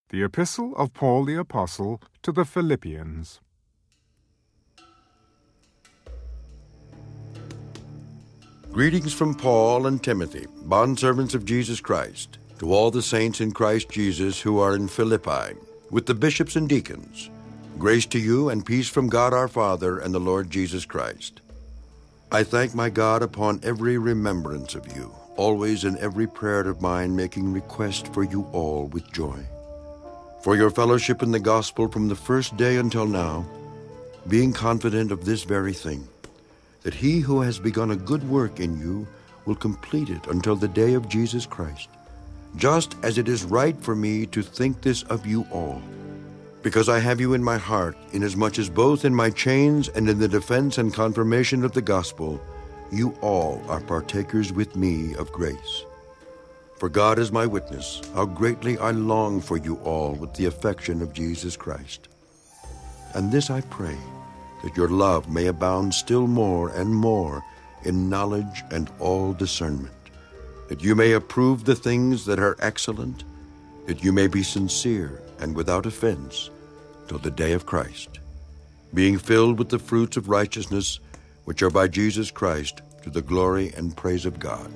The Epistle of Paul the Apostle to the Philippians. Greetings from Paul and Timothy, bondservants of Jesus Christ, to all the saints in Christ Jesus who are in Philippi, with the bishops and deacons. Grace to you and peace from God our Father and the Lord Jesus Christ. I thank my God upon every remembrance of you, always in every prayer of mine making request for you all with joy, for your fellowship in the gospel from the first day until now, being confident of this very thing, that he who has begun a good work in you will complete it until the day of Jesus Christ, just as it is right for me to think this of you all, because I have you in my heart, inasmuch as both in my chains and in the defense and confirmation of the gospel, you all are partakers with me of grace. For God is my witness, how greatly I long for you all with the affection of Jesus Christ. And this I pray, that your love may abound still more and more in knowledge and all discernment, that you may approve the things that are excellent, that you may be sincere and without offense till the day of Christ, being filled with the fruits of righteousness which are by Jesus Christ to the glory and praise of God.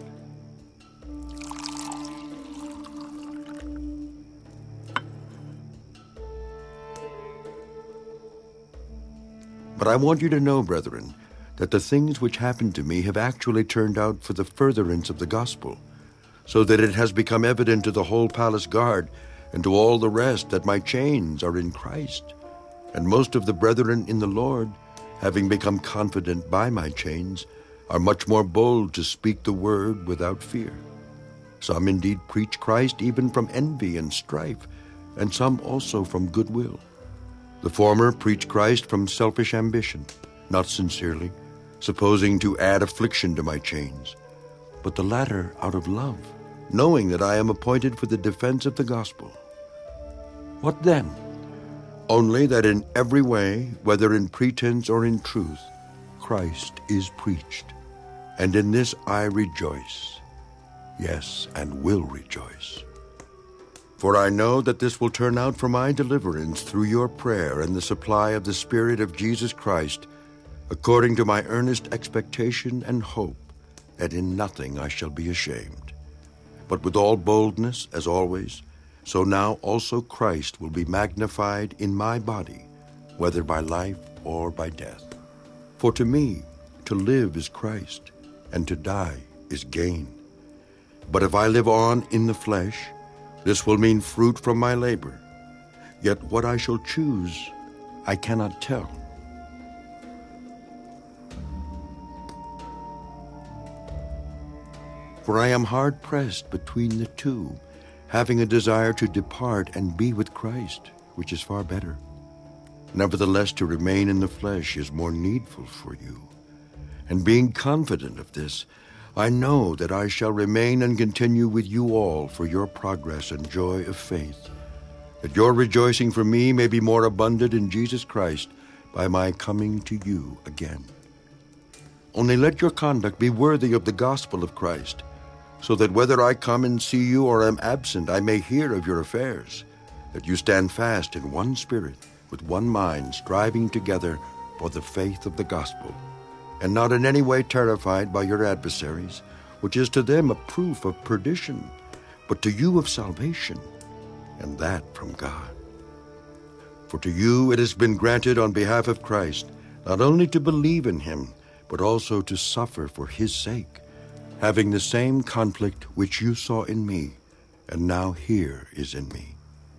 But I want you to know, brethren, that the things which happened to me have actually turned out for the furtherance of the gospel, so that it has become evident to the whole palace guard and to all the rest that my chains are in Christ. And most of the brethren in the Lord, having become confident by my chains, are much more bold to speak the word without fear. Some indeed preach Christ even from envy and strife, and some also from goodwill. The former preach Christ from selfish ambition, not sincerely, supposing to add affliction to my chains, but the latter out of love, knowing that I am appointed for the defense of the gospel. What then? Only that in every way, whether in pretense or in truth, Christ is preached. And in this I rejoice, yes, and will rejoice. For I know that this will turn out for my deliverance through your prayer and the supply of the Spirit of Jesus Christ, according to my earnest expectation and hope that in nothing I shall be ashamed, but with all boldness, as always, so now also Christ will be magnified in my body, whether by life or by death. For to me, to live is Christ, and to die is gain. But if I live on in the flesh, this will mean fruit from my labor. Yet what I shall choose, I cannot tell. For I am hard-pressed between the two, having a desire to depart and be with Christ, which is far better. Nevertheless, to remain in the flesh is more needful for you. And being confident of this, I know that I shall remain and continue with you all for your progress and joy of faith, that your rejoicing for me may be more abundant in Jesus Christ by my coming to you again. Only let your conduct be worthy of the gospel of Christ, so that whether I come and see you or am absent, I may hear of your affairs, that you stand fast in one spirit, with one mind, striving together for the faith of the gospel, and not in any way terrified by your adversaries, which is to them a proof of perdition, but to you of salvation, and that from God. For to you it has been granted on behalf of Christ, not only to believe in him, but also to suffer for his sake, having the same conflict which you saw in me, and now here is in me.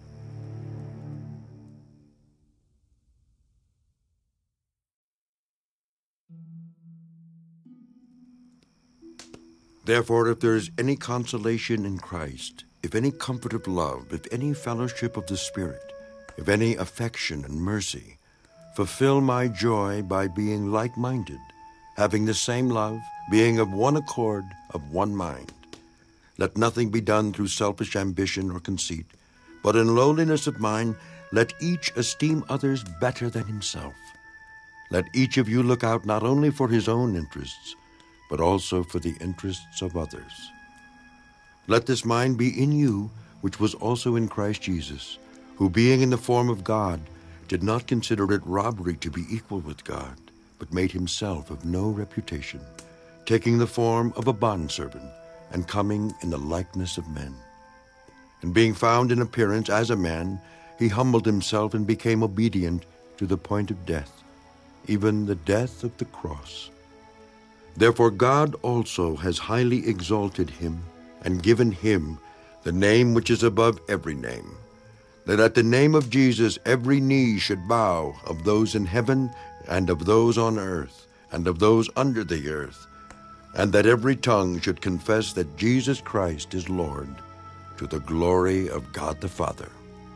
Therefore, if there is any consolation in Christ, if any comfort of love, if any fellowship of the Spirit, if any affection and mercy, fulfill my joy by being like-minded, having the same love, being of one accord, of one mind. Let nothing be done through selfish ambition or conceit, but in lowliness of mind, let each esteem others better than himself. Let each of you look out not only for his own interests, but also for the interests of others. Let this mind be in you, which was also in Christ Jesus, who being in the form of God did not consider it robbery to be equal with God, but made himself of no reputation, taking the form of a bondservant, and coming in the likeness of men. And being found in appearance as a man, he humbled himself and became obedient to the point of death, even the death of the cross. Therefore God also has highly exalted him, and given him the name which is above every name, that at the name of Jesus every knee should bow, of those in heaven, and of those on earth, and of those under the earth, and that every tongue should confess that Jesus Christ is Lord, to the glory of God the Father.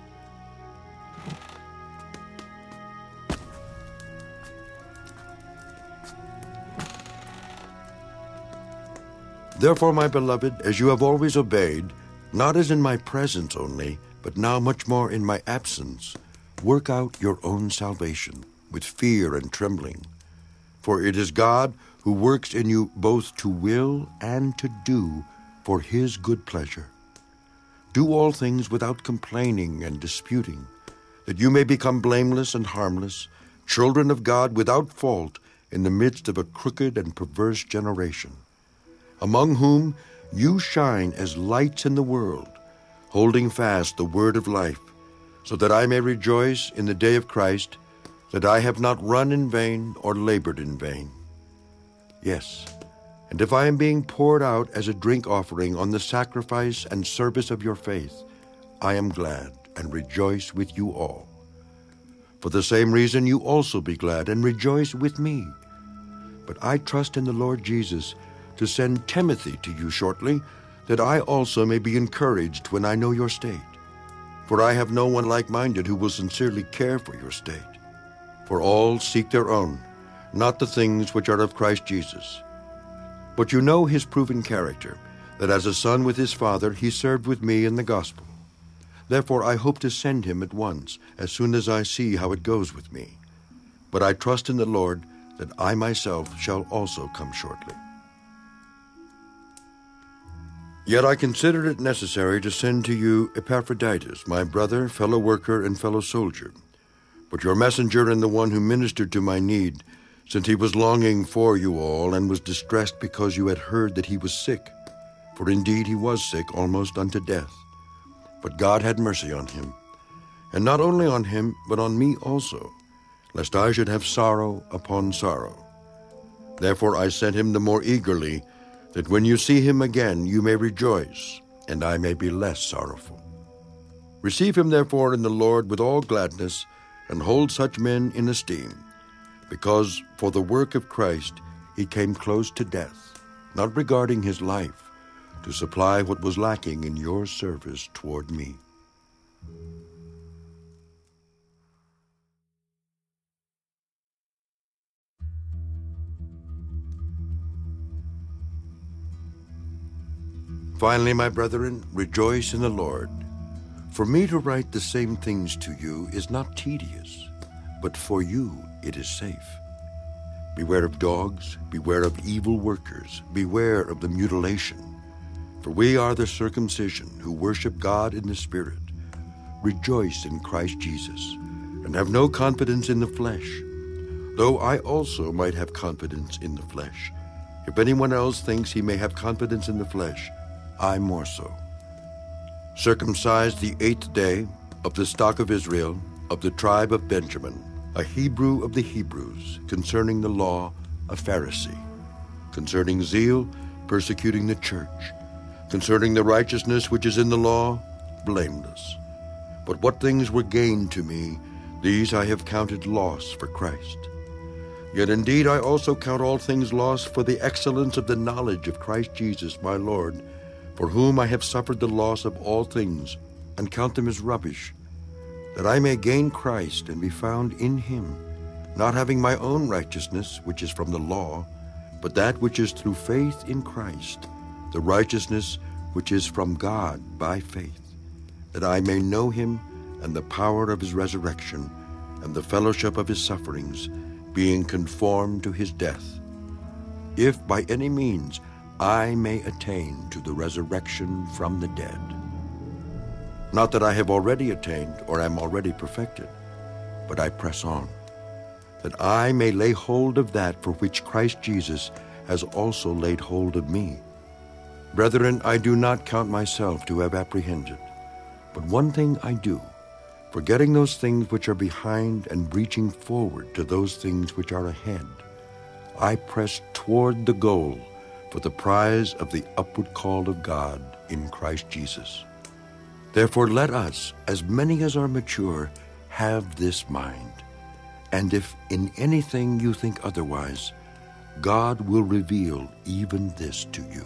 Therefore, my beloved, as you have always obeyed, not as in my presence only, but now much more in my absence, work out your own salvation with fear and trembling. For it is God who works in you both to will and to do for his good pleasure. Do all things without complaining and disputing, that you may become blameless and harmless, children of God without fault in the midst of a crooked and perverse generation, among whom you shine as lights in the world, holding fast the word of life, so that I may rejoice in the day of Christ, that I have not run in vain or labored in vain. Yes, and if I am being poured out as a drink offering on the sacrifice and service of your faith, I am glad and rejoice with you all. For the same reason you also be glad and rejoice with me. But I trust in the Lord Jesus to send Timothy to you shortly, that I also may be encouraged when I know your state. For I have no one like-minded who will sincerely care for your state. For all seek their own, not the things which are of Christ Jesus. But you know his proven character, that as a son with his father he served with me in the gospel. Therefore I hope to send him at once, as soon as I see how it goes with me. But I trust in the Lord that I myself shall also come shortly. Yet I considered it necessary to send to you Epaphroditus, my brother, fellow worker, and fellow soldier, but your messenger and the one who ministered to my need, since he was longing for you all, and was distressed because you had heard that he was sick. For indeed he was sick almost unto death. But God had mercy on him, and not only on him, but on me also, lest I should have sorrow upon sorrow. Therefore I sent him the more eagerly, that when you see him again you may rejoice, and I may be less sorrowful. Receive him therefore in the Lord with all gladness, and hold such men in esteem, because for the work of Christ he came close to death, not regarding his life, to supply what was lacking in your service toward me. Finally, my brethren, rejoice in the Lord. For me to write the same things to you is not tedious, but for you it is safe. Beware of dogs, beware of evil workers, beware of the mutilation. For we are the circumcision who worship God in the Spirit, rejoice in Christ Jesus, and have no confidence in the flesh, though I also might have confidence in the flesh. If anyone else thinks he may have confidence in the flesh, I more so. Circumcised the 8th day, of the stock of Israel, of the tribe of Benjamin, a Hebrew of the Hebrews, concerning the law, a Pharisee, concerning zeal, persecuting the church, concerning the righteousness which is in the law, blameless. But what things were gained to me, these I have counted loss for Christ. Yet indeed I also count all things loss for the excellence of the knowledge of Christ Jesus my Lord, for whom I have suffered the loss of all things, and count them as rubbish, that I may gain Christ and be found in him, not having my own righteousness, which is from the law, but that which is through faith in Christ, the righteousness which is from God by faith, that I may know him and the power of his resurrection, and the fellowship of his sufferings, being conformed to his death, if by any means I may attain to the resurrection from the dead. Not that I have already attained or am already perfected, but I press on, that I may lay hold of that for which Christ Jesus has also laid hold of me. Brethren, I do not count myself to have apprehended, but one thing I do, forgetting those things which are behind and reaching forward to those things which are ahead, I press toward the goal for the prize of the upward call of God in Christ Jesus. Therefore let us, as many as are mature, have this mind. And if in anything you think otherwise, God will reveal even this to you.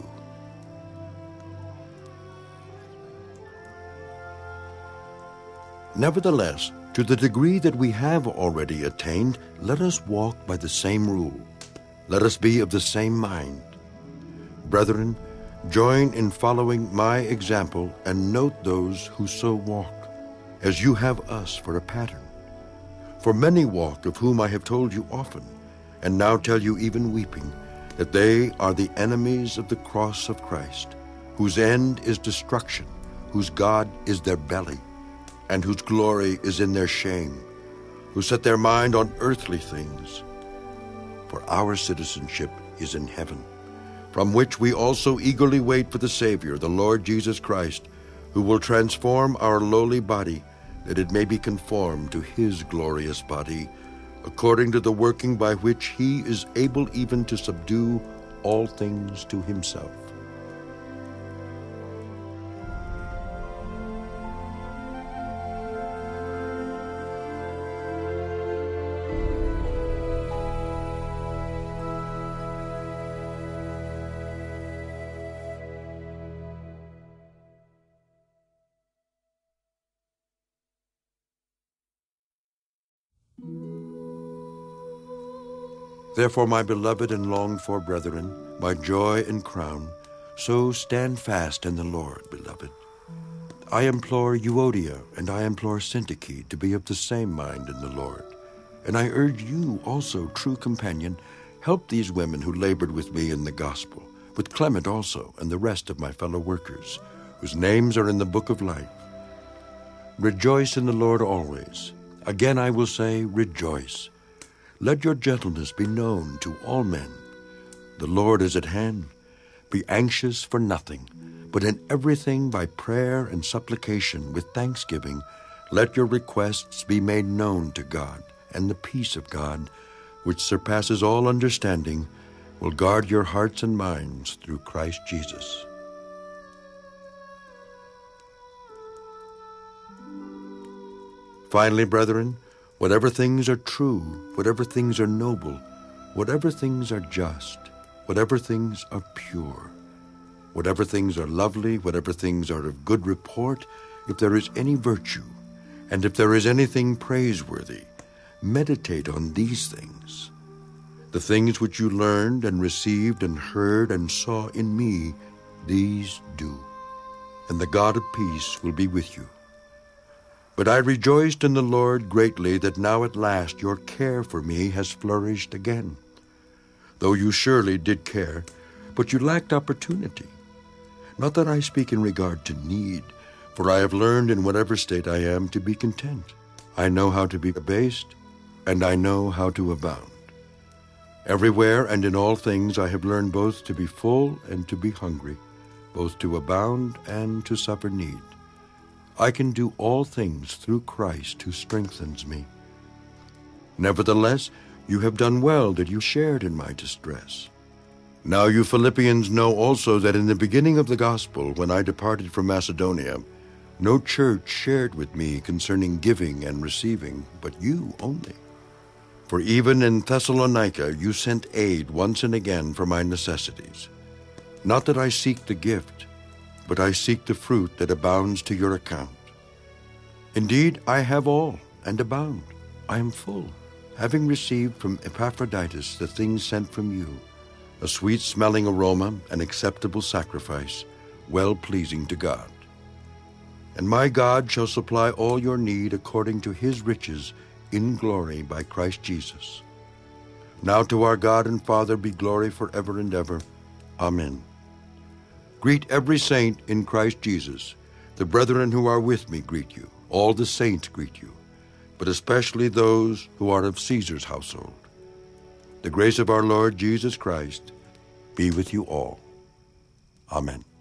Nevertheless, to the degree that we have already attained, let us walk by the same rule. Let us be of the same mind. Brethren, join in following my example and note those who so walk, as you have us for a pattern. For many walk, of whom I have told you often, and now tell you even weeping, that they are the enemies of the cross of Christ, whose end is destruction, whose God is their belly, and whose glory is in their shame, who set their mind on earthly things. For our citizenship is in heaven, from which we also eagerly wait for the Savior, the Lord Jesus Christ, who will transform our lowly body, that it may be conformed to his glorious body, according to the working by which he is able even to subdue all things to himself. Therefore, my beloved and longed-for brethren, my joy and crown, so stand fast in the Lord, beloved. I implore Euodia and I implore Syntyche to be of the same mind in the Lord. And I urge you also, true companion, help these women who labored with me in the gospel, with Clement also and the rest of my fellow workers, whose names are in the book of life. Rejoice in the Lord always. Again I will say, rejoice. Let your gentleness be known to all men. The Lord is at hand. Be anxious for nothing, but in everything by prayer and supplication with thanksgiving, let your requests be made known to God, and the peace of God, which surpasses all understanding, will guard your hearts and minds through Christ Jesus. Finally, brethren, whatever things are true, whatever things are noble, whatever things are just, whatever things are pure, whatever things are lovely, whatever things are of good report, if there is any virtue, and if there is anything praiseworthy, meditate on these things. The things which you learned and received and heard and saw in me, these do, and the God of peace will be with you. But I rejoiced in the Lord greatly that now at last your care for me has flourished again. Though you surely did care, but you lacked opportunity. Not that I speak in regard to need, for I have learned in whatever state I am to be content. I know how to be abased, and I know how to abound. Everywhere and in all things I have learned both to be full and to be hungry, both to abound and to suffer need. I can do all things through Christ who strengthens me. Nevertheless, you have done well that you shared in my distress. Now you Philippians know also that in the beginning of the gospel, when I departed from Macedonia, no church shared with me concerning giving and receiving, but you only. For even in Thessalonica you sent aid once and again for my necessities. Not that I seek the gift, but I seek the fruit that abounds to your account. Indeed, I have all and abound. I am full, having received from Epaphroditus the things sent from you, a sweet-smelling aroma, an acceptable sacrifice, well-pleasing to God. And my God shall supply all your need according to his riches in glory by Christ Jesus. Now to our God and Father be glory forever and ever. Amen. Greet every saint in Christ Jesus. The brethren who are with me greet you. All the saints greet you, but especially those who are of Caesar's household. The grace of our Lord Jesus Christ be with you all. Amen.